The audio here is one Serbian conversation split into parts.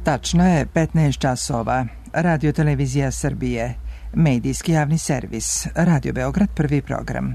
Tačno je 15 časova. Radio Televizija Srbije. Medijski javni servis. Radio Beograd, prvi program.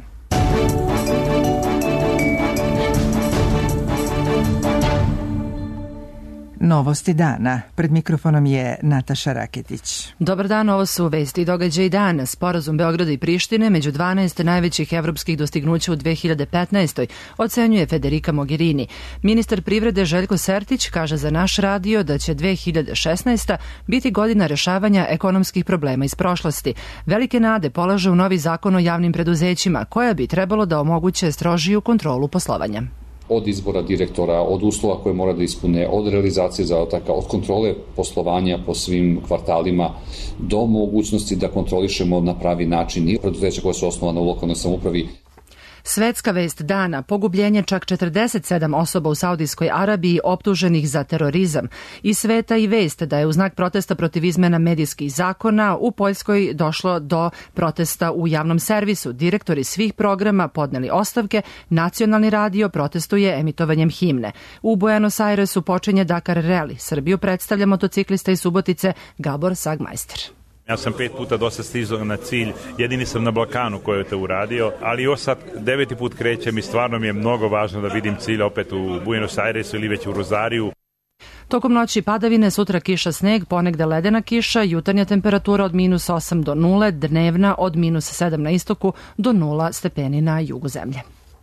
Novosti dana. Pred mikrofonom je Nataša Raketić. Dobar dan, ovo su vesti i događaji dana. Sporazum Beograda i Prištine među 12 najvećih evropskih dostignuća u 2015. ocenjuje Federica Mogherini. Ministar privrede Željko Sertić kaže za naš radio da će 2016. biti godina rešavanja ekonomskih problema iz prošlosti. Velike nade polaže u novi zakon o javnim preduzećima, koja bi trebalo da omoguće strožiju kontrolu poslovanja. Od izbora direktora, od uslova koje mora da ispune, od realizacije zadataka, od kontrole poslovanja po svim kvartalima, do mogućnosti da kontrolišemo na pravi način i preduzeća koje su osnovane u lokalnoj samoupravi. Svetska vest dana, pogubljenje čak 47 osoba u Saudijskoj Arabiji optuženih za terorizam. Iz sveta i vest da je u znak protesta protiv izmena medijskih zakona u Poljskoj došlo do protesta u javnom servisu. Direktori svih programa podneli ostavke, nacionalni radio protestuje emitovanjem himne. U Buenos Airesu počinje Dakar Rally. Srbiju predstavlja motociklista iz Subotice Gabor Sagmajster. Ja sam 5 puta dosta stizao na cilj, jedini sam na Balkanu koji je to uradio, ali još sad 9. put krećem i stvarno mi je mnogo važno da vidim cilj opet u Buenos Airesu ili već u Rozariju. Tokom noći padavine, sutra kiša, sneg, ponegde ledena kiša, jutarnja temperatura od -8 do 0, dnevna od -7 na istoku do 0 stepeni na jugu zemlje.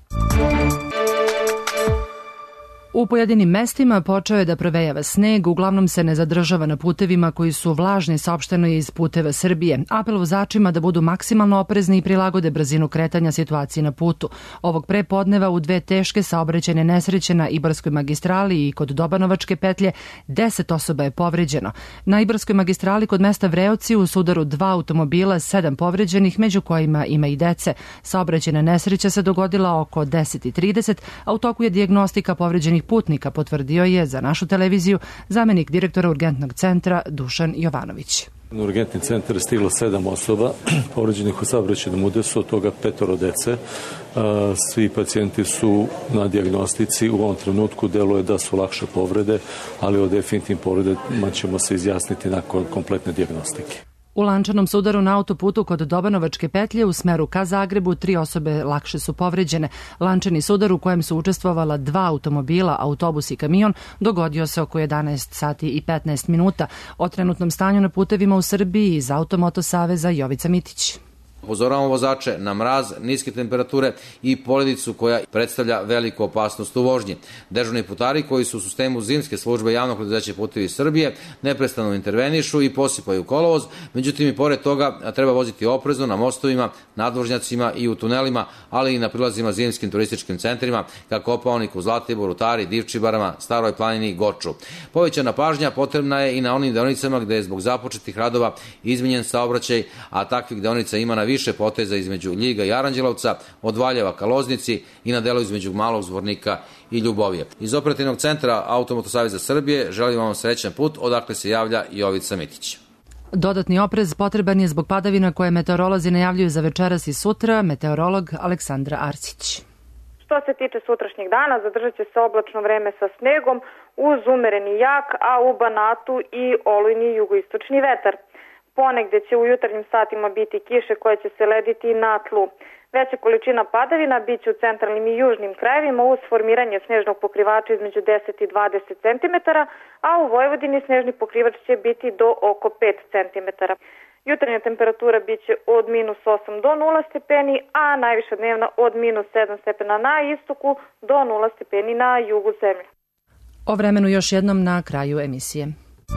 U pojedinim mestima počeo je da provejava sneg, uglavnom se ne zadržava na putevima koji su vlažni, saopšteno je iz Puteva Srbije. Apel vozačima da budu maksimalno oprezni i prilagode brzinu kretanja situaciji na putu. Ovog prepodneva u 2 teške saobraćajne nesreće na Ibarskoj magistrali i kod Dobanovačke petlje 10 osoba je povređeno. Na Ibarskoj magistrali kod mesta Vreoci u sudaru 2 automobila, 7 povređenih, među kojima ima i dece. Saobraćajna nesreća se dogodila oko 10:30, a u toku je dijagnostika povređenih putnika, potvrdio je za našu televiziju zamenik direktora urgentnog centra Dušan Jovanović. U urgentni centar je stiglo 7 osoba povređenih u saobraćajnom udesu, od toga 5 dece. Svi pacijenti su na dijagnostici. U ovom trenutku deluje da su lakše povrede, ali o definitivnim povredama ćemo se izjasniti nakon kompletne dijagnostike. U lančanom sudaru na autoputu kod Dobanovačke petlje u smeru ka Zagrebu 3 osobe lakše su povređene. Lančani sudar u kojem su učestvovala 2 automobila, autobus i kamion, dogodio se oko 11 sati i 15 minuta. O trenutnom stanju na putevima u Srbiji iz Automoto saveza Jovica Mitić. Upozoravamo vozače na mraz, niske temperature i poledicu koja predstavlja veliku opasnost u vožnji. Dežurni putari koji su u sistemu zimske službe javnog preduzeća Putevi Srbije neprestano intervenišu i posipaju kolovoz, međutim i pored toga treba voziti oprezno na mostovima, nadvožnjacima i u tunelima, ali i na prilazima zimskim turističkim centrima kako Kopaoniku, Zlatiboru, Tari, Divčibarama, Staroj planini i Goču. Povećana pažnja potrebna je i na onim deonicama gde je zbog započetih radova izmenjen saobraćaj, a takvih deonica ima na više poteza između Ljiga i Aranđelovca, od Valjeva ka Loznici i na delu između Malog Zvornika i Ljubovije. Iz operativnog centra Automoto saveza Srbije želim vam srećan put, odakle se javlja Jovica Mitić. Dodatni oprez potreban je zbog padavina koje meteorolozi najavljuju za večeras i sutra, meteorolog Aleksandra Arsić. Što se tiče sutrašnjeg dana, zadržat će se oblačno vreme sa snegom uz umereni jak, a u Banatu i olujni jugoistočni vetar. Ponegde će u jutarnjim satima biti kiše koje će se lediti na tlu. Veća količina padavina bit će u centralnim i južnim krajevima uz formiranje snežnog pokrivača između 10 i 20 cm, a u Vojvodini snežni pokrivač će biti do oko 5 cm. Jutarnja temperatura bit će od -8 do 0 stepeni, a najviša dnevna od -7 stepena na istoku do 0 stepeni na jugu zemlje. O vremenu još jednom na kraju emisije.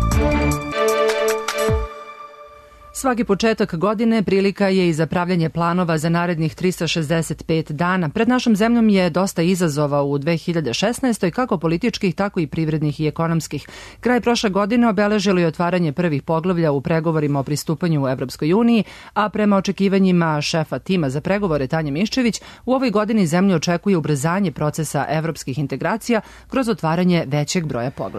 Svaki početak godine prilika je i za pravljanje planova za narednih 365 dana. Pred našom zemljom je dosta izazova u 2016. kako političkih, tako i privrednih i ekonomskih. Kraj prošle godine obeležilo je otvaranje prvih poglavlja u pregovorima o pristupanju u Evropskoj uniji, a prema očekivanjima šefa tima za pregovore Tanje Miščević, u ovoj godini zemlju očekuje ubrzanje procesa evropskih integracija kroz otvaranje većeg broja poglavlja.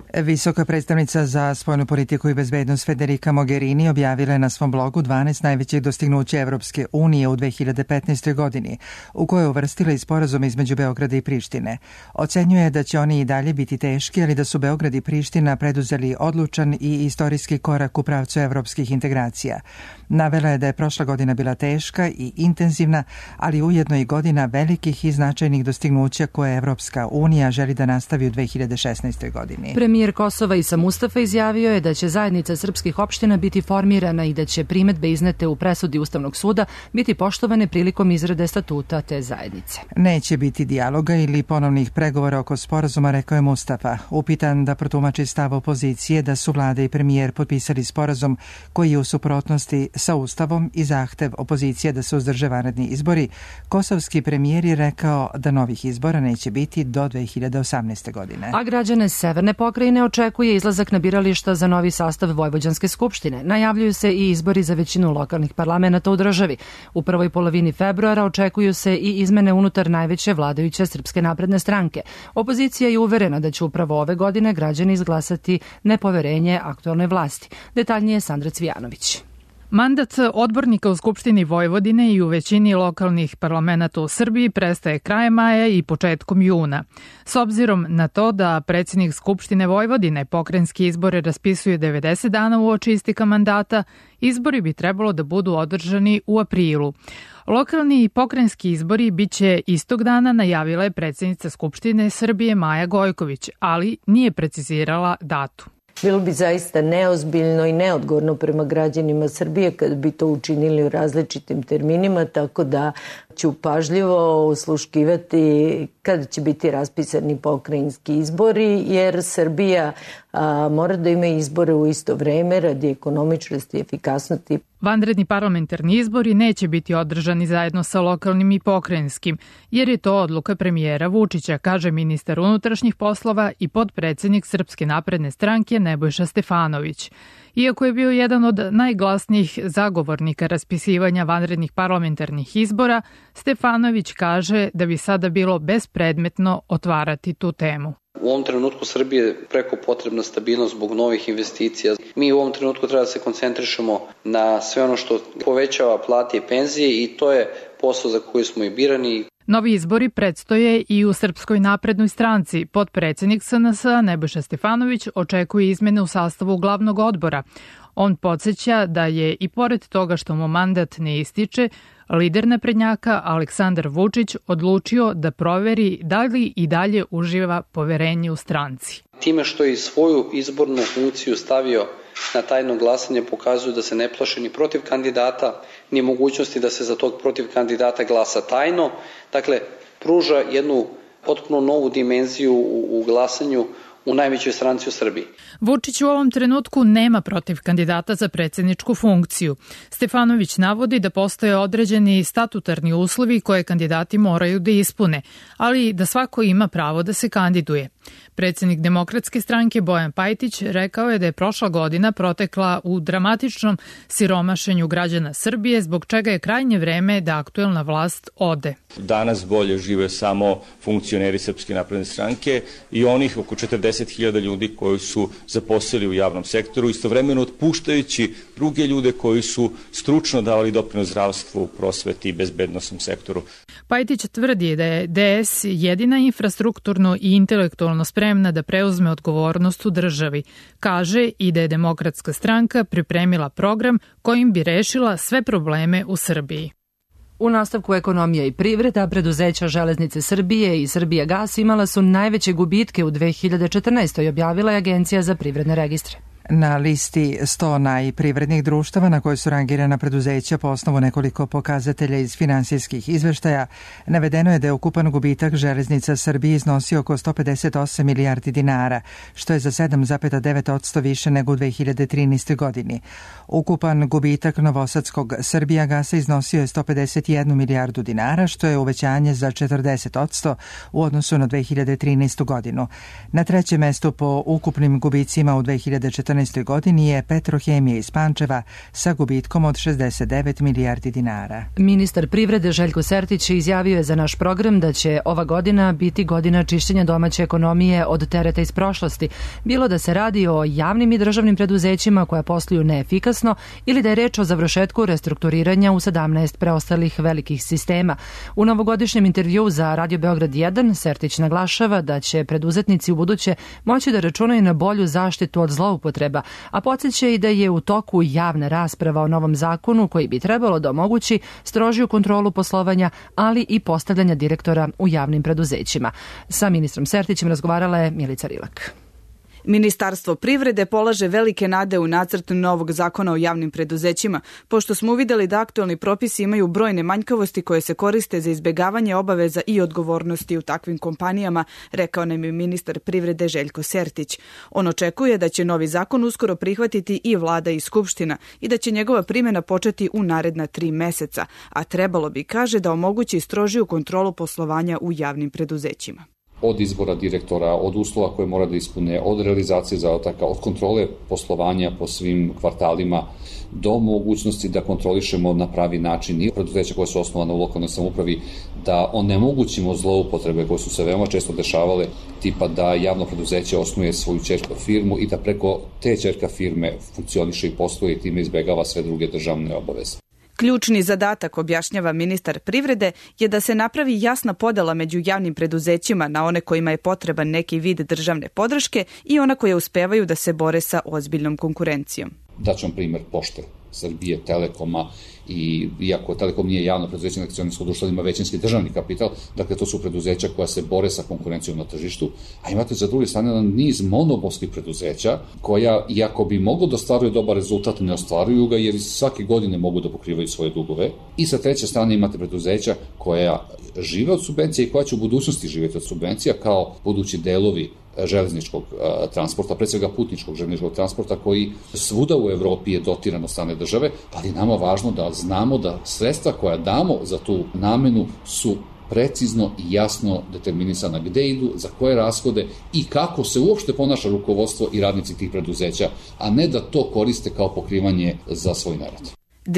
Visoka predstavnica za spoljnu politiku i bezbednost Federica Mogherini objavila je na svom blogu 12 najvećih dostignuća Evropske unije u 2015. godini, u kojoj je uvrstila i sporazum između Beograda i Prištine. Ocenjuje da će oni i dalje biti teški, ali da su Beograd i Priština preduzeli odlučan i istorijski korak u pravcu evropskih integracija. Navela je da je prošla godina bila teška i intenzivna, ali ujedno i godina velikih i značajnih dostignuća koje Evropska unija želi da nastavi u 2016. godini. Premijer Kosova Isa Mustafa izjavio je da će zajednica srpskih opština biti formirana i da će primedbe iznete u presudi Ustavnog suda biti poštovane prilikom izrade statuta te zajednice. Neće biti dijaloga ili ponovnih pregovora oko sporazuma, rekao je Mustafa. Upitan da protumači stav opozicije da su vlada i premijer potpisali sporazum koji je u suprotnosti sa Ustavom i zahtev opozicije da se uzdrže vanredni izbori, kosovski premijer je rekao da novih izbora neće biti do 2018. godine. A građane Severne pokrajine očekuje izlazak na birališta za novi sastav Vojvođanske skupštine. Najavljuju se i izbori za većinu lokalnih parlamenata u državi. U prvoj polovini februara očekuju se i izmene unutar najveće vladajuće Srpske napredne stranke. Opozicija je uverena da će upravo ove godine građani izglasati nepoverenje aktualnoj vlasti. Detaljnije Sandra Cvijanović. Mandat odbornika u Skupštini Vojvodine i u većini lokalnih parlamenata u Srbiji prestaje krajem maja i početkom juna. S obzirom na to da predsjednik Skupštine Vojvodine pokrajinski izbore raspisuje 90 dana uoči isteka mandata, izbori bi trebalo da budu održani u aprilu. Lokalni i pokrajinski izbori biće istog dana, najavila je predsjednica Skupštine Srbije Maja Gojković, ali nije precizirala datum. Bilo bi zaista neozbiljno i neodgovorno prema građanima Srbije kad bi to učinili u različitim terminima, tako da ću pažljivo osluškivati kada će biti raspisani pokrajinski izbori, jer Srbija mora da ima izbore u isto vreme radi ekonomičnosti i efikasnosti. Vanredni parlamentarni izbori neće biti održani zajedno sa lokalnim i pokrajinskim, jer je to odluka premijera Vučića, kaže ministar unutrašnjih poslova i potpredsednik Srpske napredne stranke Nebojša Stefanović. Iako je bio jedan od najglasnijih zagovornika raspisivanja vanrednih parlamentarnih izbora, Stefanović kaže da bi sada bilo bespredmetno otvarati tu temu. U ovom trenutku Srbije je preko potrebna stabilnost zbog novih investicija. Mi u ovom trenutku treba da se koncentrišemo na sve ono što povećava plate i penzije i to je posao za koji smo i birani. Novi izbori predstoje i u Srpskoj naprednoj stranci. Potpredsednik SNS Nebojša Stefanović očekuje izmene u sastavu glavnog odbora. On podsjeća da je i pored toga što mu mandat ne ističe, lider naprednjaka Aleksandar Vučić odlučio da proveri da li i dalje uživa poverenje u stranci. Time što je svoju izbornu funkciju stavio na tajno glasanje pokazuju da se ne plaše ni protiv kandidata, ni mogućnosti da se za tog protiv kandidata glasa tajno. Dakle, pruža jednu potpuno novu dimenziju u glasanju u najvećoj stranci u Srbiji. Vučić u ovom trenutku nema protiv kandidata za predsjedničku funkciju. Stefanović navodi da postoje određeni statutarni uslovi koje kandidati moraju da ispune, ali da svako ima pravo da se kandiduje. Predsjednik Demokratske stranke Bojan Pajtić rekao je da je prošla godina protekla u dramatičnom siromašenju građana Srbije, zbog čega je krajnje vreme da aktuelna vlast ode. Danas bolje žive samo funkcioneri Srpske napredne stranke i onih oko 40.000 ljudi koji su zaposlili u javnom sektoru, istovremeno otpuštajući druge ljude koji su stručno davali doprinos zdravstvu, prosveti i bezbednosnom sektoru. Pajtić tvrdi da je DS jedina infrastrukturno i intelektualno spremna da preuzme odgovornost u državi. Kaže i da je Demokratska stranka pripremila program kojim bi rešila sve probleme u Srbiji. U nastavku ekonomija i privreda, preduzeća Železnice Srbije i Srbijagas imala su najveće gubitke u 2014. objavila je Agencija za privredne registre. Na listi 100 najprivrednih društava na kojoj su rangirana preduzeća po osnovu nekoliko pokazatelja iz finansijskih izveštaja, navedeno je da je ukupan gubitak Železnica Srbije iznosio oko 158 milijardi dinara, što je za 7,9% više nego u 2013. godini. Ukupan gubitak Novosadskog Srbijagasa iznosio je 151 milijardu dinara, što je uvećanje za 40% u odnosu na 2013. godinu. Na trećem mestu po ukupnim gubicima u 2014. 2014. godini je Petrohemija iz Pančeva sa gubitkom od 69 milijardi dinara. Ministar privrede Željko Sertić izjavio je za naš program da će ova godina biti godina čišćenja domaće ekonomije od tereta iz prošlosti, bilo da se radi o javnim i državnim preduzećima koja posluju neefikasno ili da je reč o završetku restrukturiranja u 17 preostalih velikih sistema. U novogodišnjem intervjuu za Radio Beograd 1 Sertić naglašava da će preduzetnici u buduće moći da računaju na bolju zaštitu od zloupotreba, a podsjeća i da je u toku javna rasprava o novom zakonu koji bi trebalo da omogući strožiju kontrolu poslovanja, ali i postavljanja direktora u javnim preduzećima. Sa ministrom Sertićem razgovarala je Milica Rilak. Ministarstvo privrede polaže velike nade u nacrt novog zakona o javnim preduzećima, pošto smo uvideli da aktualni propisi imaju brojne manjkavosti koje se koriste za izbegavanje obaveza i odgovornosti u takvim kompanijama, rekao nam je ministar privrede Željko Sertić. On očekuje da će novi zakon uskoro prihvatiti i vlada i skupština i da će njegova primjena početi u naredna 3 meseca, a trebalo bi, kaže, da omogući strožiju kontrolu poslovanja u javnim preduzećima. Od izbora direktora, od uslova koje mora da ispune, od realizacije zadataka, od kontrole poslovanja po svim kvartalima, do mogućnosti da kontrolišemo na pravi način i preduzeća koje su osnovane u lokalnoj samoupravi, da onemogućimo zloupotrebe koje su se veoma često dešavale, tipa da javno preduzeće osnuje svoju ćerku firmu i da preko te ćerka firme funkcioniše i posluje i time izbegava sve druge državne obaveze. Ključni zadatak, objašnjava ministar privrede, je da se napravi jasna podela među javnim preduzećima na one kojima je potreban neki vid državne podrške i ona koje uspevaju da se bore sa ozbiljnom konkurencijom. Daću vam primer Pošte Srbije, Telekoma, i iako Telekom nije javno preduzeće akcionarsko društvo, ima većinski državni kapital, dakle to su preduzeća koja se bore sa konkurencijom na tržištu, a imate za druge strane niz monopolskih preduzeća koja, iako bi moglo da ostvaruju dobar rezultat, ne ostvaruju ga jer svake godine mogu da pokrivaju svoje dugove. I sa treće strane imate preduzeća koja žive od subvencija i koja će u budućnosti živjeti od subvencija kao budući delovi železničkog transporta, pre svega putničkog železničkog transporta koji svuda u Evropi je dotiran od strane države, ali nama važno da znamo da sredstva koja damo za tu namenu su precizno i jasno determinisana gde idu, za koje rashode i kako se uopšte ponaša rukovodstvo i radnici tih preduzeća, a ne da to koriste kao pokrivanje za svoj nerad.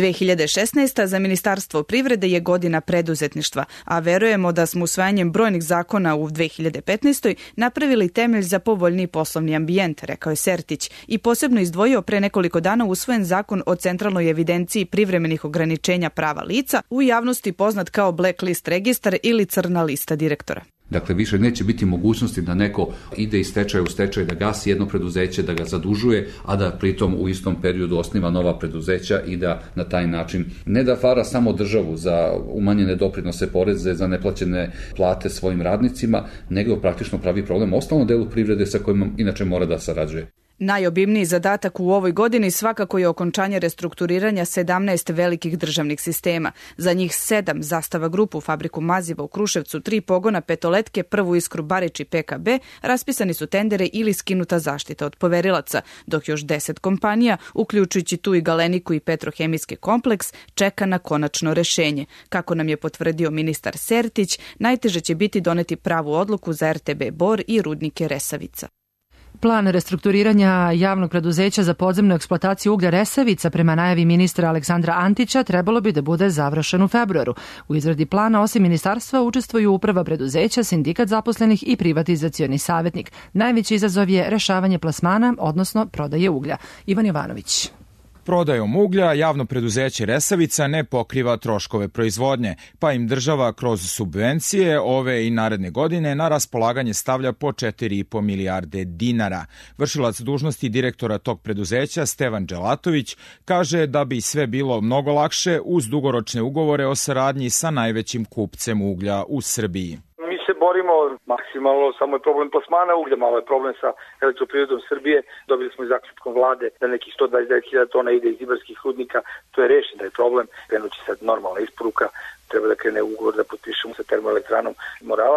2016. za Ministarstvo privrede je godina preduzetništva, a verujemo da smo usvajanjem brojnih zakona u 2015. napravili temelj za povoljniji poslovni ambijent, rekao je Sertić, i posebno izdvojio pre nekoliko dana usvojen zakon o centralnoj evidenciji privremenih ograničenja prava lica, u javnosti poznat kao blacklist registar ili crna lista direktora. Dakle, više neće biti mogućnosti da neko ide iz stečaja u stečaj, da gasi jedno preduzeće, da ga zadužuje, a da pritom u istom periodu osniva nova preduzeća i da na taj način ne da fara samo državu za umanjene doprinose, poreze, za neplaćene plate svojim radnicima, nego praktično pravi problem ostalnom delu privrede sa kojim inače mora da sarađuje. Najobimniji zadatak u ovoj godini svakako je okončanje restrukturiranja 17 velikih državnih sistema. Za njih 7 Zastava grupu, fabriku maziva u Kruševcu, 3 pogona Petoletke, Prvu Iskru, Barič i PKB, raspisani su tendere ili skinuta zaštita od poverilaca, dok još 10 kompanija, uključujući tu i Galeniku i Petrohemijski kompleks, čeka na konačno rešenje. Kako nam je potvrdio ministar Sertić, najteže će biti doneti pravu odluku za RTB Bor i rudnike Resavica. Plan restrukturiranja javnog preduzeća za podzemnu eksploataciju uglja Resavica prema najavi ministra Aleksandra Antića trebalo bi da bude završen u februaru. U izradi plana osim ministarstva učestvuju uprava preduzeća, sindikat zaposlenih i privatizacioni savjetnik. Najveći izazov je rešavanje plasmana, odnosno prodaje uglja. Ivan Jovanović. Prodajom uglja javno preduzeće Resavica ne pokriva troškove proizvodnje, pa im država kroz subvencije ove i naredne godine na raspolaganje stavlja po 4,5 milijarde dinara. Vršilac dužnosti direktora tog preduzeća Stevan Dželatović kaže da bi sve bilo mnogo lakše uz dugoročne ugovore o saradnji sa najvećim kupcem uglja u Srbiji. Se borimo maksimalno, samo je problem plasmana uglja, malo je problem sa Elektroprivredom Srbije. Dobili smo i zaključkom vlade da nekih 129.000 tona ide iz ibarskih rudnika, to je rešen da je problem. Krenući sad normalna isporuka, treba da krene ugovor da potpišemo sa termoelektranom Morava.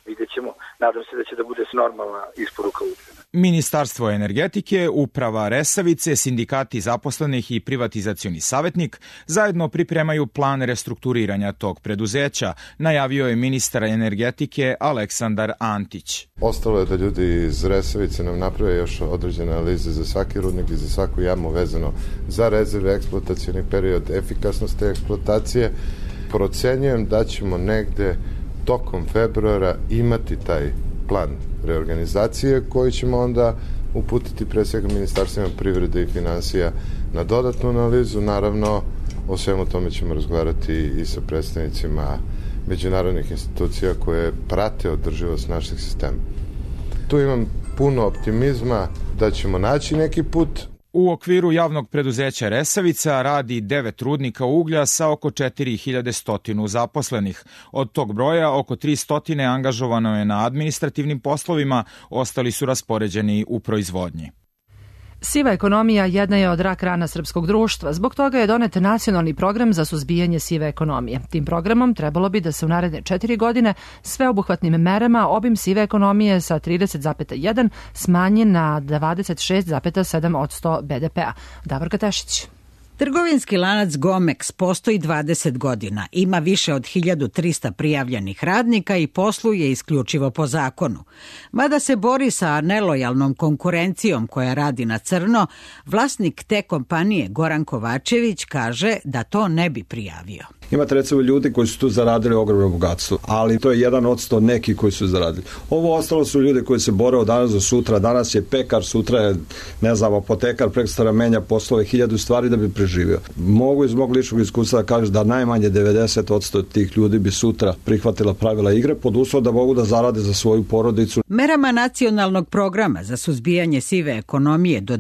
vidjet ćemo. Nadam se da će da bude normalna isporuka ugljena. Ministarstvo energetike, Uprava Resavice, sindikati zaposlenih i privatizacioni savjetnik zajedno pripremaju plan restrukturiranja tog preduzeća, najavio je ministar energetike Aleksandar Antić. Ostalo je da ljudi iz Resavice nam naprave još određene analize za svaki rudnik i za svaku jamu vezano za rezerve, eksploatacioni period, efikasnost te eksploatacije. Procenjujem da ćemo negde tokom februara imati taj plan reorganizacije koji ćemo onda uputiti pre svega ministarstvima privrede i finansija na dodatnu analizu. Naravno, o svemu tome ćemo razgovarati i sa predstavnicima međunarodnih institucija koje prate održivost našeg sistema. Tu imam puno optimizma da ćemo naći neki put. U okviru javnog preduzeća Resavica radi 9 rudnika uglja sa oko 4100 zaposlenih. Od tog broja oko 300 angažovano je na administrativnim poslovima, ostali su raspoređeni u proizvodnji. Siva ekonomija jedna je od rak rana srpskog društva. Zbog toga je donet nacionalni program za suzbijanje sive ekonomije. Tim programom trebalo bi da se u naredne 4 godine sveobuhvatnim merama obim sive ekonomije sa 30,1 smanji na 26,7% BDP-a. Davorka Tešić. Trgovinski lanac Gomex postoji 20 godina, ima više od 1300 prijavljenih radnika i posluje isključivo po zakonu. Mada se bori sa nelojalnom konkurencijom koja radi na crno, vlasnik te kompanije Goran Kovačević kaže da to ne bi prijavio. Imate recimo ljudi koji su tu zaradili ogromno bogatstvo, ali to je 1% neki koji su zaradili. Ovo ostalo su ljudi koji se bore od danas do sutra. Danas je pekar, sutra je, ne znam, apotekar, prekstara menja poslove, 1000 stvari da bi preživio. Mogu iz mog ličnog iskustva da kažem da najmanje 90% tih ljudi bi sutra prihvatila pravila igre pod uslovom da mogu da zarade za svoju porodicu. Merama nacionalnog programa za suzbijanje sive ekonomije do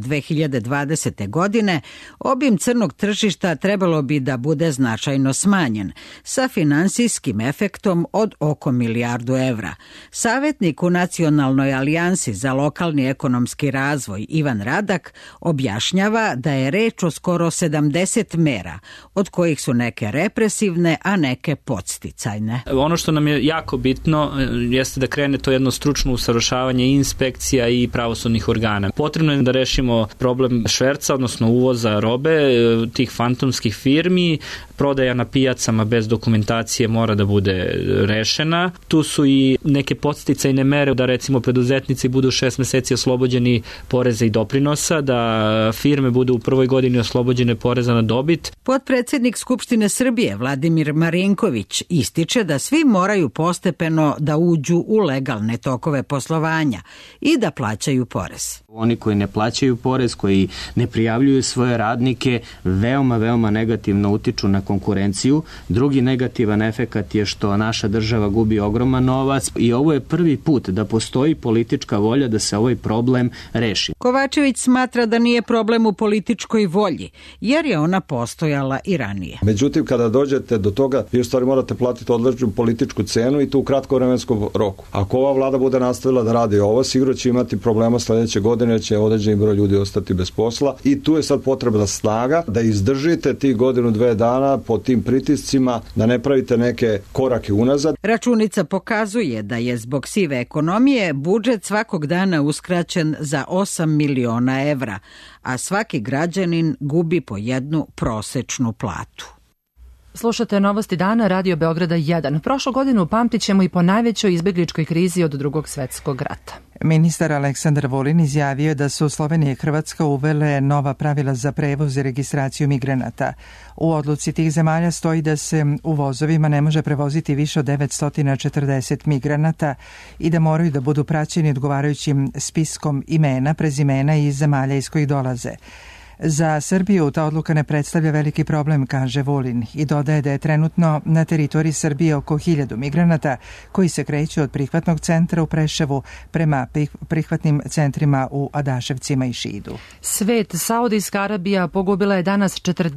2020. godine obim crnog tržišta trebalo bi da bude značajno smanjen, sa finansijskim efektom od oko milijardu evra. Savjetnik u Nacionalnoj alijansi za lokalni ekonomski razvoj Ivan Radak objašnjava da je reč o skoro 70 mera, od kojih su neke represivne, a neke podsticajne. Ono što nam je jako bitno jeste da krene to jedno stručno usavršavanje inspekcija i pravosudnih organa. Potrebno je da rešimo problem šverca, odnosno uvoza robe, tih fantomskih firmi, prodaja na pijacama bez dokumentacije mora da bude rešena. Tu su i neke podsticajne mere da recimo preduzetnici budu 6 meseci oslobođeni poreza i doprinosa, da firme budu u prvoj godini oslobođene poreza na dobit. Potpredsednik Skupštine Srbije Vladimir Marinković ističe da svi moraju postepeno da uđu u legalne tokove poslovanja i da plaćaju porez. Oni koji ne plaćaju porez, koji ne prijavljuju svoje radnike, veoma negativno utiču na konkurenciju. Drugi negativan efekat je što naša država gubi ogroman novac i ovo je prvi put da postoji politička volja da se ovaj problem reši. Kovačević smatra da nije problem u političkoj volji, jer je ona postojala i ranije. Međutim, kada dođete do toga, vi u stvari morate platiti određenu političku cenu i to u kratkovremenskom roku. Ako ova vlada bude nastavila da radi ovo, sigurno će imati problema sledeće godine, će određeni broj ljudi ostati bez posla i tu je sad potrebna snaga da izdržite tih 1-2 dana pod tim pritiscima, da ne pravite neke korake unazad. Računica pokazuje da je zbog sive ekonomije budžet svakog dana uskraćen za 8 miliona evra, a svaki građanin gubi po jednu prosečnu platu. Slušate Novosti dana, Radio Beograda 1. Prošlu godinu pamtit ćemo i po najvećoj izbegličkoj krizi od Drugog svetskog rata. Ministar Aleksandar Vulin izjavio da su Slovenija i Hrvatska uvele nova pravila za prevoz i registraciju migranata. U odluci tih zemalja stoji da se u vozovima ne može prevoziti više od 940 migranata i da moraju da budu praćeni odgovarajućim spiskom imena, prezimena i zemalja iz kojih dolaze. Za Srbiju ta odluka ne predstavlja veliki problem, kaže Vulin, i dodaje da je trenutno na teritoriji Srbije oko 1000 migranata koji se kreću od prihvatnog centra u Preševu prema prihvatnim centrima u Adaševcima i Šidu. Svet, Saudijska Arabija pogubila je danas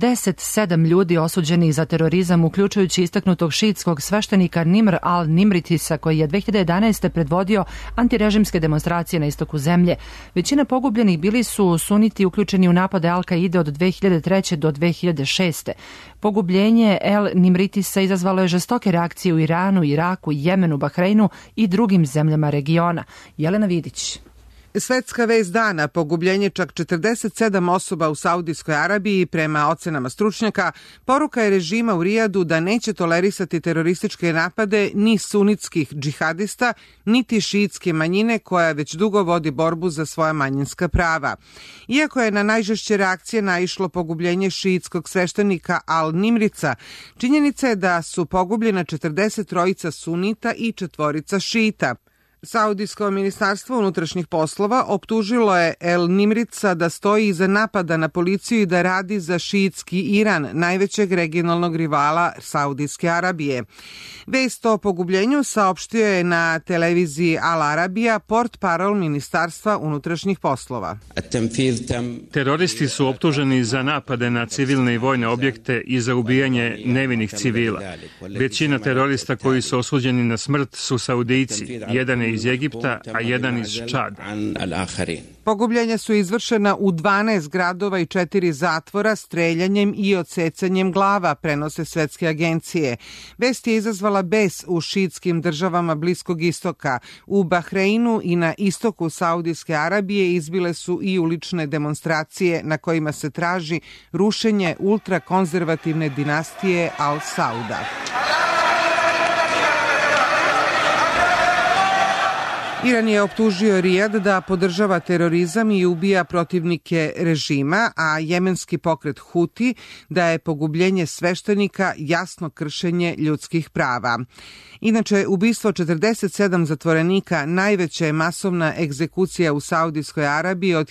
47 ljudi osuđenih za terorizam, uključujući istaknutog šiitskog sveštenika Nimr al-Nimritisa, koji je 2011. predvodio antirežimske demonstracije na istoku zemlje. Većina pogubljenih bili su suniti uključeni u napade napade Al-Kaide od 2003. do 2006. Pogubljenje El Nimritisa izazvalo je žestoke reakcije u Iranu, Iraku, Jemenu, Bahreinu i drugim zemljama regiona. Jelena Vidić. Svetska vest dana, pogubljenje čak 47 osoba u Saudijskoj Arabiji, prema ocenama stručnjaka, poruka je režima u Rijadu da neće tolerisati terorističke napade ni sunitskih džihadista, niti šiitske manjine koja već dugo vodi borbu za svoja manjinska prava. Iako je na najžešće reakcije naišlo pogubljenje šiitskog sveštenika Al-Nimrica, činjenica je da su pogubljena 43 sunita i 4 šiita. Saudijsko ministarstvo unutrašnjih poslova optužilo je El Nimrica da stoji iza napada na policiju i da radi za šiitski Iran, najvećeg regionalnog rivala Saudijske Arabije. Vest o pogubljenju saopštio je na televiziji Al Arabija portparol ministarstva unutrašnjih poslova. Teroristi su optuženi za napade na civilne i vojne objekte i za ubijanje nevinih civila. Većina terorista koji su osuđeni na smrt su Saudijci, jedan je iz Egipta, a jedan iz Čada. Pogubljenja su izvršena u 12 gradova i 4 zatvora streljanjem i odsecanjem glava, prenose svetske agencije. Vest je izazvala bes u šiitskim državama Bliskog istoka. U Bahreinu i na istoku Saudijske Arabije izbile su i ulične demonstracije na kojima se traži rušenje ultrakonzervativne dinastije Al-Sauda. Iran je optužio Rijad da podržava terorizam i ubija protivnike režima, a jemenski pokret Huti da je pogubljenje sveštenika jasno kršenje ljudskih prava. Inače, ubistvo 47 zatvorenika najveća je masovna egzekucija u Saudijskoj Arabiji od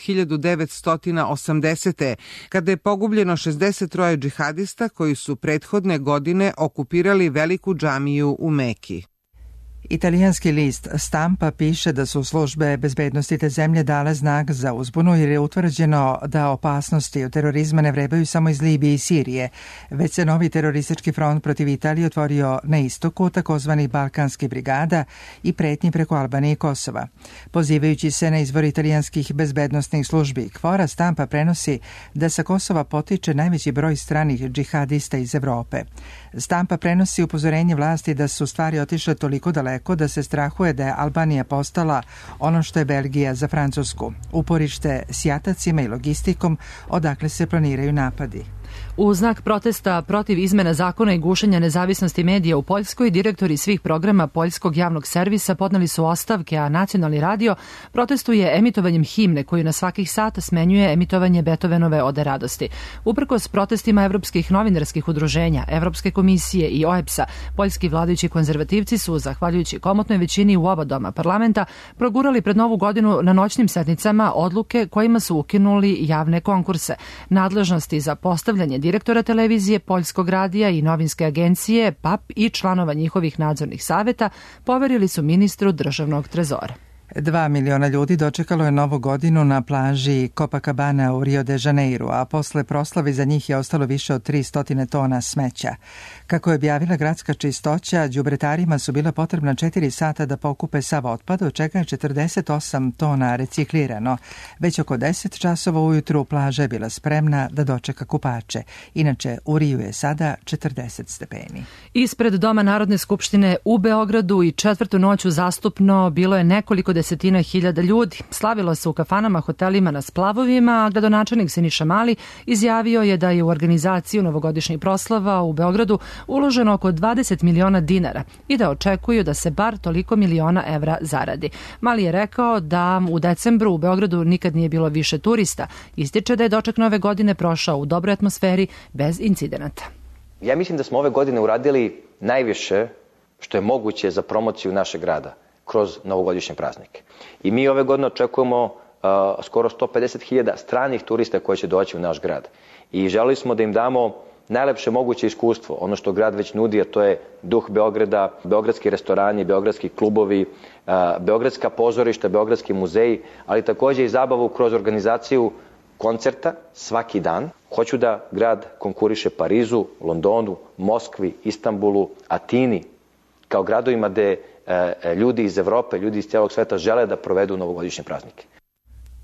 1980. kada je pogubljeno 63 džihadista koji su prethodne godine okupirali veliku džamiju u Meki. Italijanski list Stampa piše da su službe bezbednosti te zemlje dale znak za uzbunu jer je utvrđeno da opasnosti od terorizma ne vrebaju samo iz Libije i Sirije, već se novi teroristički front protiv Italije otvorio na istoku, takozvani Balkanski brigada i pretnji preko Albanije i Kosova. Pozivajući se na izvor italijanskih bezbednostnih službi, Kvora Stampa prenosi da sa Kosova potiče najveći broj stranih džihadista iz Evrope. Stampa prenosi upozorenje vlasti da su stvari otišle toliko daleko da se strahuje da je Albanija postala ono što je Belgija za Francusku, uporište s jatacima i logistikom odakle se planiraju napadi. U znak protesta protiv izmena zakona i gušenja nezavisnosti medija u Poljskoj, direktori svih programa Poljskog javnog servisa podneli su ostavke, a nacionalni radio protestuje emitovanjem himne koju na svakih sata smenjuje emitovanje Beethovenove Ode radosti. Uprkos protestima evropskih novinarskih udruženja, Evropske komisije i OEBS-a, poljski vladajući konzervativci su, zahvaljujući komotnoj većini u oba doma parlamenta, progurali pred Novu godinu na noćnim sednicama odluke kojima su ukinuli javne konkurse, nadležnosti za postavljanje direktora televizije, Poljskog radija i novinske agencije, PAP i članova njihovih nadzornih saveta poverili su ministru državnog trezora. 2 miliona ljudi dočekalo je Novu godinu na plaži Copacabana u Rio de Janeiru, a posle proslave za njih je ostalo više od 300 tona smeća. Kako je objavila gradska čistoća, đubretarima su bila potrebna 4 sata da pokupe sav otpad, od čega je 48 tona reciklirano. Već oko 10 časova ujutru plaža je bila spremna da dočeka kupače. Inače, u Riju je sada 40 stepeni. Ispred Doma Narodne skupštine u Beogradu i četvrtu noć uzastupno bilo je nekoliko desetina hiljada ljudi. Slavilo se u kafanama, hotelima, na splavovima, a gradonačelnik Siniša Mali izjavio je da je u organizaciju novogodišnjih proslava u Beogradu uloženo oko 20 miliona dinara i da očekuju da se bar toliko miliona evra zaradi. Mali je rekao da u decembru u Beogradu nikad nije bilo više turista. Ističe da je doček Nove godine prošao u dobroj atmosferi bez incidenata. Ja mislim da smo ove godine uradili najviše što je moguće za promociju našeg grada kroz novogodišnje praznike. I mi ove godine očekujemo skoro 150.000 stranih turista koji će doći u naš grad. I želeli smo da im damo najlepše moguće iskustvo. Ono što grad već nudi, a to je duh Beograda, beogradski restorani, beogradski klubovi, beogradska pozorišta, beogradski muzeji, ali takođe i zabavu kroz organizaciju koncerta svaki dan. Hoću da grad konkuriše Parizu, Londonu, Moskvi, Istanbulu, Atini, kao gradovima gde ljudi iz Evrope, ljudi iz cijelog sveta žele da provedu novogodišnje praznike.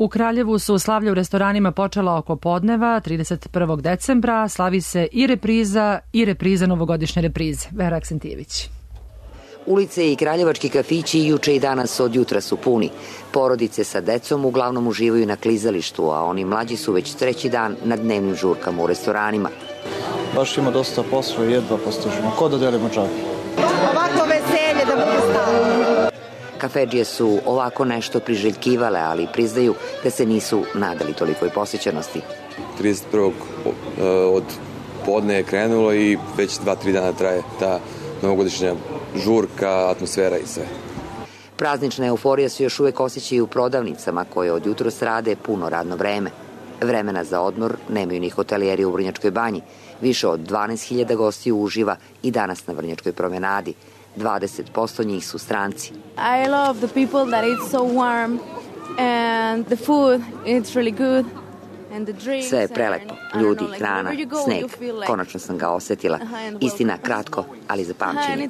U Kraljevu su slavlja u restoranima počela oko podneva, 31. decembra, slavi se i repriza novogodišnje reprize. Vera Aksentijević. Ulice i kraljevački kafići juče i danas od jutra su puni. Porodice sa decom uglavnom uživaju na klizalištu, a oni mlađi su već treći dan na dnevnim žurkama u restoranima. Baš ima dosta posla i jedva postižemo. Ko da delimo čak? Ovako veselje da bude stalno. Kafedžije su ovako nešto priželjkivale, ali priznaju da se nisu nadali tolikoj posjećenosti. 31. od podne je krenulo i već 2-3 dana traje ta novogodišnja žurka, atmosfera i sve. Praznična euforija se još uvek osjećaju u prodavnicama koje od jutros rade puno radno vreme. Vremena za odmor nemaju ni hotelijeri u Vrnjačkoj banji. Više od 12.000 gostiju uživa i danas na Vrnjačkoj promenadi. 20% njih su stranci. I love the people that it's so warm and the food, it's really good. Sve je prelepo. Ljudi, hrana, sneg. Konačno sam ga osetila. Istina, kratko, ali za pamćenje.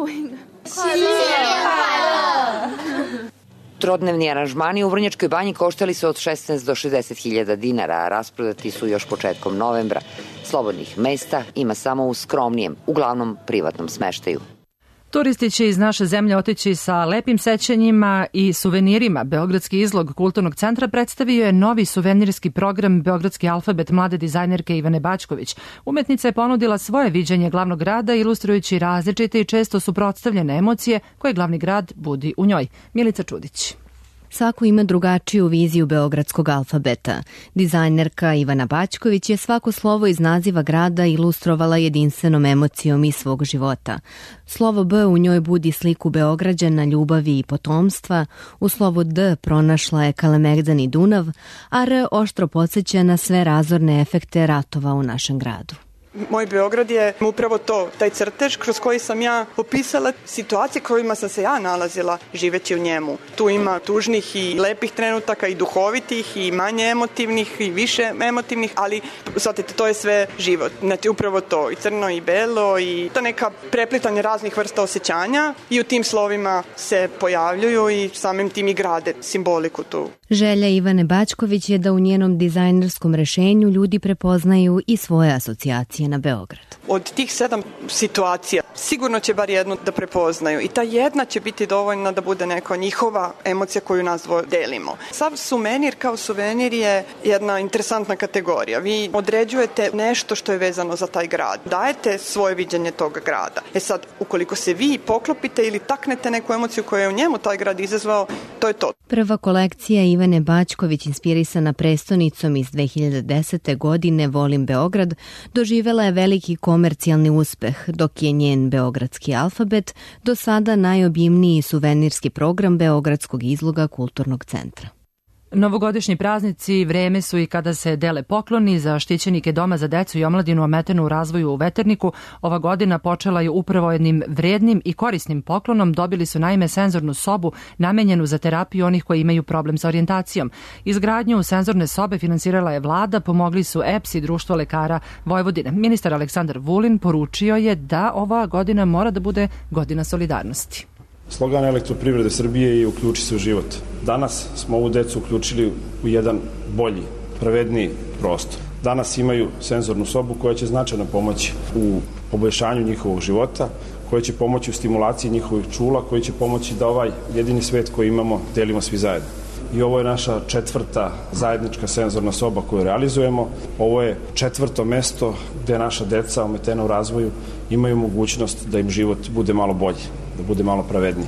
Trodnevni aranžmani u Vrnjačkoj banji koštali su od 16 do 60.000 dinara, a rasprodati su još početkom novembra. Slobodnih mesta ima samo u skromnijem, uglavnom privatnom smeštaju. Turisti će iz naše zemlje otići sa lepim sećanjima i suvenirima. Beogradski izlog Kulturnog centra predstavio je novi suvenirski program Beogradski alfabet mlade dizajnerke Ivane Bačković. Umetnica je ponudila svoje viđenje glavnog grada, ilustrujući različite i često suprotstavljene emocije koje glavni grad budi u njoj. Milica Čudić. Svako ima drugačiju viziju beogradskog alfabeta. Dizajnerka Ivana Bačković je svako slovo iz naziva grada ilustrovala jedinstvenom emocijom iz svog života. Slovo B u njoj budi sliku Beograđana, ljubavi i potomstva, u slovo D pronašla je Kalemegdan i Dunav, a R oštro podsjeća na sve razorne efekte ratova u našem gradu. Moj Beograd je upravo to, taj crtež kroz koji sam ja opisala situacije kojima sam se ja nalazila živeći u njemu. Tu ima tužnih i lepih trenutaka i duhovitih i manje emotivnih i više emotivnih, ali shvatite, to je sve život. Znači upravo to, i crno i belo i ta neka preplitanje raznih vrsta osjećanja i u tim slovima se pojavljuju i samim tim i grade simboliku tu. Želja Ivane Bačković je da u njenom dizajnerskom rešenju ljudi prepoznaju i svoje asocijacije na Beograd. Od tih 7 situacija sigurno će bar jednu da prepoznaju i ta jedna će biti dovoljna da bude neka njihova emocija koju nas dvoje delimo. Sav suvenir kao suvenir je jedna interesantna kategorija. Vi određujete nešto što je vezano za taj grad. Dajete svoje viđenje tog grada. Sad, ukoliko se vi poklopite ili taknete neku emociju koju je u njemu taj grad izazvao, to je to. Prva kolekcija Ivane Bačković, inspirisana prestonicom iz 2010. godine Volim Beograd, doživela je veliki komercijalni uspeh, dok je njen beogradski alfabet do sada najobimniji suvenirski program Beogradskog izloga Kulturnog centra. Novogodišnji praznici vreme su i kada se dele pokloni za štićenike Doma za decu i omladinu ometenu u razvoju u Veterniku. Ova godina počela je upravo jednim vrednim i korisnim poklonom. Dobili su naime senzornu sobu namenjenu za terapiju onih koji imaju problem sa orijentacijom. Izgradnju senzorne sobe finansirala je vlada, pomogli su EPS i Društvo lekara Vojvodine. Ministar Aleksandar Vulin poručio je da ova godina mora da bude godina solidarnosti. Slogan Elektroprivrede Srbije je uključi se u život. Danas smo ovu decu uključili u jedan bolji, pravedniji prostor. Danas imaju senzornu sobu koja će značajno pomoći u poboljšanju njihovog života, koja će pomoći u stimulaciji njihovih čula, koji će pomoći da ovaj jedini svet koji imamo delimo svi zajedno. I ovo je naša 4. zajednička senzorna soba koju realizujemo. Ovo je 4. mesto gde naša deca ometena u razvoju imaju mogućnost da im život bude malo bolji, da bude malo pravedniji.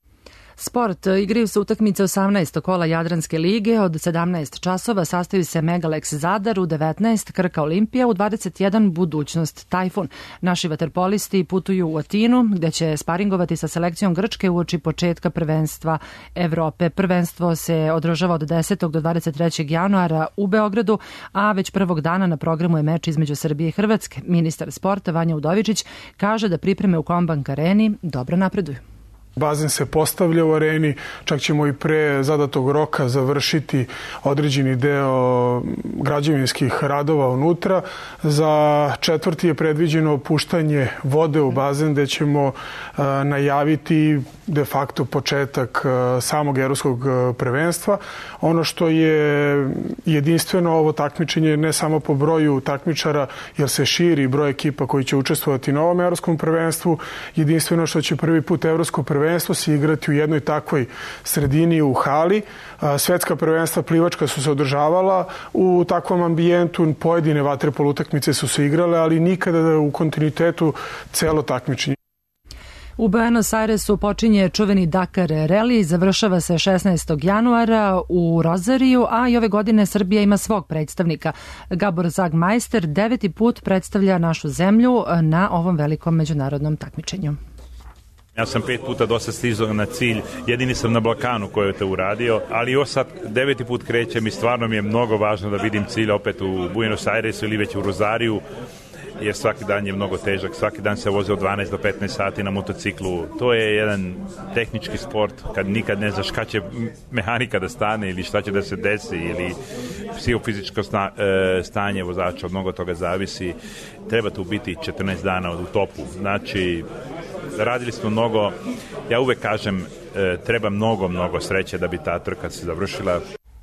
Sport. Igraju se utakmice 18. kola Jadranske lige. Od 17 časova sastaju se Megalex Zadar, u 19 Krka Olimpija, u 21 Budućnost Tajfun. Naši vaterpolisti putuju u Atinu, gde će sparingovati sa selekcijom Grčke uoči početka prvenstva Evrope. Prvenstvo se održava od 10. do 23. januara u Beogradu, a već prvog dana na programu je meč između Srbije i Hrvatske. Ministar sporta Vanja Udovičić kaže da pripreme u Kombank Areni dobro napreduju. Bazen se postavlja u areni, čak ćemo i pre zadatog roka završiti određeni deo građevinskih radova unutra. Za 4. je predviđeno puštanje vode u bazen, gde ćemo najaviti de facto početak samog evropskog prvenstva. Ono što je jedinstveno ovo takmičenje ne samo po broju takmičara, jer se širi broj ekipa koji će učestvovati na ovom evropskom prvenstvu, jedinstveno što će prvi put evropsko prvenstvo se igrati u jednoj takvoj sredini u hali. Svetska prvenstva plivačka su se održavala u takvom ambijentu, pojedine vaterpolo utakmice su se igrale, ali nikada u kontinuitetu celo takmičenje. U Buenos Airesu počinje čuveni Dakar Rally, završava se 16. januara u Rozariju, a i ove godine Srbija ima svog predstavnika. Gabor Zagmajster 9. put predstavlja našu zemlju na ovom velikom međunarodnom takmičenju. Ja sam 5 puta dosta stizao na cilj, jedini sam na Balkanu koji je to uradio, ali još sad 9. put krećem i stvarno mi je mnogo važno da vidim cilj opet u Buenos Airesu ili već u Rozariju, jer svaki dan je mnogo težak, svaki dan se voze od 12 do 15 sati na motociklu. To je jedan tehnički sport kad nikad ne znaš kada će mehanika da stane ili šta će da se desi ili psihofizičko stanje vozača, od mnogo toga zavisi. Treba tu biti 14 dana u topu. Znači, radili smo mnogo, ja uvek kažem, treba mnogo sreće da bi ta trka se završila.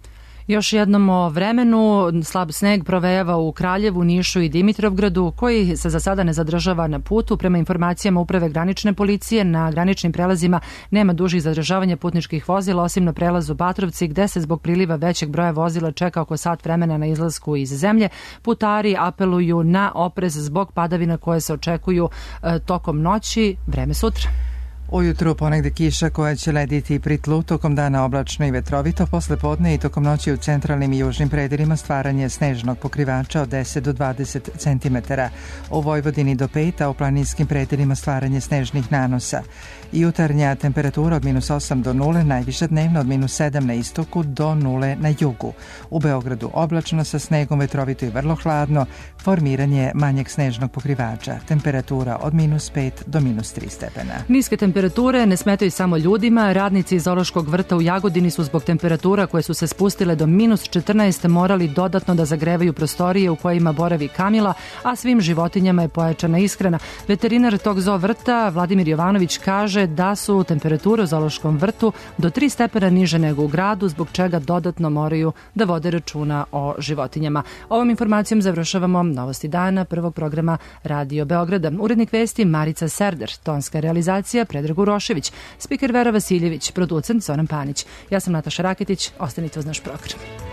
Još jednom o vremenu, slab sneg provejava u Kraljevu, Nišu i Dimitrovgradu, koji se za sada ne zadržava na putu. Prema informacijama Uprave granične policije, na graničnim prelazima nema dužih zadržavanja putničkih vozila, osim na prelazu Batrovci, gde se zbog priliva većeg broja vozila čeka oko sat vremena na izlasku iz zemlje. Putari apeluju na oprez zbog padavina koje se očekuju tokom noći. Vreme sutra. Ujutru ponegde kiša koja će lediti pri tlu, tokom dana oblačno i vetrovito, posle podne i tokom noći u centralnim i južnim predelima stvaranje snežnog pokrivača od 10 do 20 cm. U Vojvodini do 5, a u planinskim predelima stvaranje snežnih nanosa. Jutarnja temperatura od -8 do 0, najviša dnevna od -7 na istoku do 0 na jugu. U Beogradu oblačno sa snegom, vetrovito i vrlo hladno, formiranje manjeg snežnog pokrivača. Temperatura od -5 do -3 stepena. Niske temperature ne smetaju samo ljudima. Radnici iz Zoološkog vrta u Jagodini su zbog temperatura koje su se spustile do -14 morali dodatno da zagrevaju prostorije u kojima boravi Kamila, a svim životinjama je pojačana ishrana. Veterinar tog zoo vrta Vladimir Jovanović kaže da su temperature u Zoološkom vrtu do 3 stepena niže nego u gradu, zbog čega dodatno moraju da vode računa o životinjama. Ovom informacijom završavamo novosti dana prvog programa Radio Beograda. Urednik vesti Marica Serder, tonska realizacija Predrag Urošević, spiker Vera Vasiljević, producent Zoran Panić. Ja sam Nataša Raketić, ostanite uz naš program.